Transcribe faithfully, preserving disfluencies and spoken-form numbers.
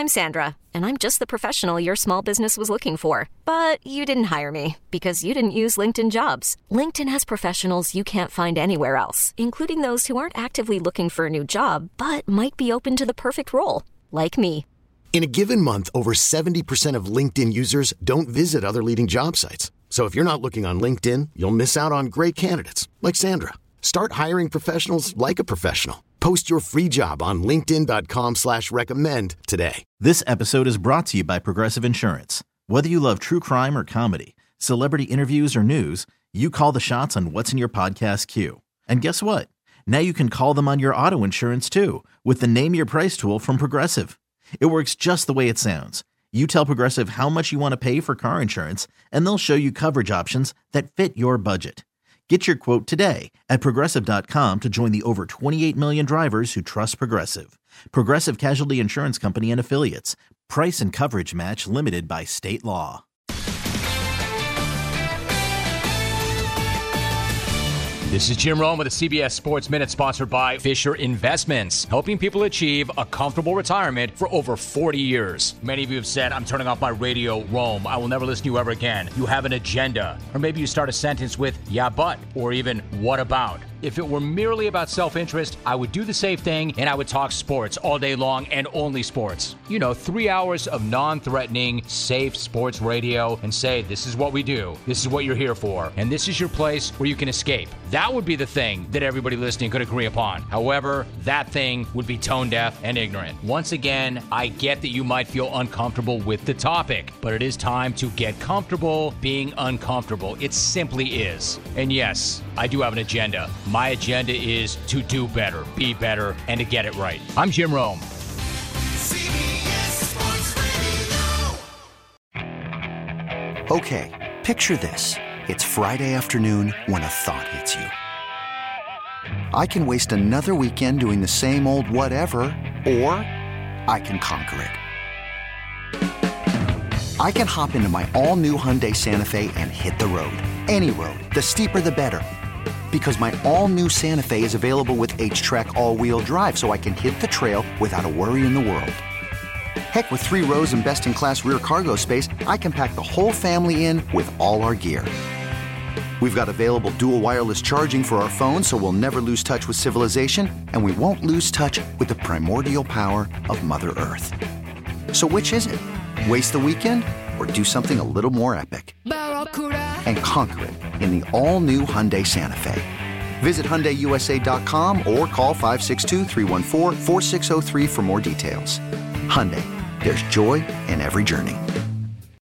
I'm Sandra, and I'm just the professional your small business was looking for. But you didn't hire me because you didn't use LinkedIn Jobs. LinkedIn has professionals you can't find anywhere else, including those who aren't actively looking for a new job, but might be open to the perfect role, like me. In a given month, over seventy percent of LinkedIn users don't visit other leading job sites. So if you're not looking on LinkedIn, you'll miss out on great candidates like Sandra. Start hiring professionals like a professional. Post your free job on linkedin dot com slash recommend today. This episode is brought to you by Progressive Insurance. Whether you love true crime or comedy, celebrity interviews or news, you call the shots on what's in your podcast queue. And guess what? Now you can call them on your auto insurance too with the Name Your Price tool from Progressive. It works just the way it sounds. You tell Progressive how much you want to pay for car insurance, and they'll show you coverage options that fit your budget. Get your quote today at Progressive dot com to join the over twenty-eight million drivers who trust Progressive. Progressive Casualty Insurance Company and Affiliates. Price and coverage match limited by state law. This is Jim Rome with the C B S Sports Minute, sponsored by Fisher Investments, helping people achieve a comfortable retirement for over forty years. Many of you have said, I'm turning off my radio, Rome. I will never listen to you ever again. You have an agenda. Or maybe you start a sentence with, yeah, but, or even, what about? If it were merely about self-interest, I would do the same thing and I would talk sports all day long and only sports. You know, three hours of non-threatening, safe sports radio and say, this is what we do. This is what you're here for. And this is your place where you can escape. That would be the thing that everybody listening could agree upon. However, that thing would be tone deaf and ignorant. Once again, I get that you might feel uncomfortable with the topic, but it is time to get comfortable being uncomfortable. It simply is. And yes, I do have an agenda. My agenda is to do better, be better, and to get it right. I'm Jim Rome. C B S Sports Radio. Okay, picture this. It's Friday afternoon when a thought hits you. I can waste another weekend doing the same old whatever, or I can conquer it. I can hop into my all-new Hyundai Santa Fe and hit the road. Any road. The steeper, the better. Because my all-new Santa Fe is available with H-Track all-wheel drive, so I can hit the trail without a worry in the world. Heck, with three rows and best-in-class rear cargo space, I can pack the whole family in with all our gear. We've got available dual wireless charging for our phones, so we'll never lose touch with civilization, and we won't lose touch with the primordial power of Mother Earth. So which is it? Waste the weekend or do something a little more epic? And conquer it in the all-new Hyundai Santa Fe. Visit Hyundai U S A dot com or call five six two, three one four, four six zero three for more details. Hyundai, there's joy in every journey.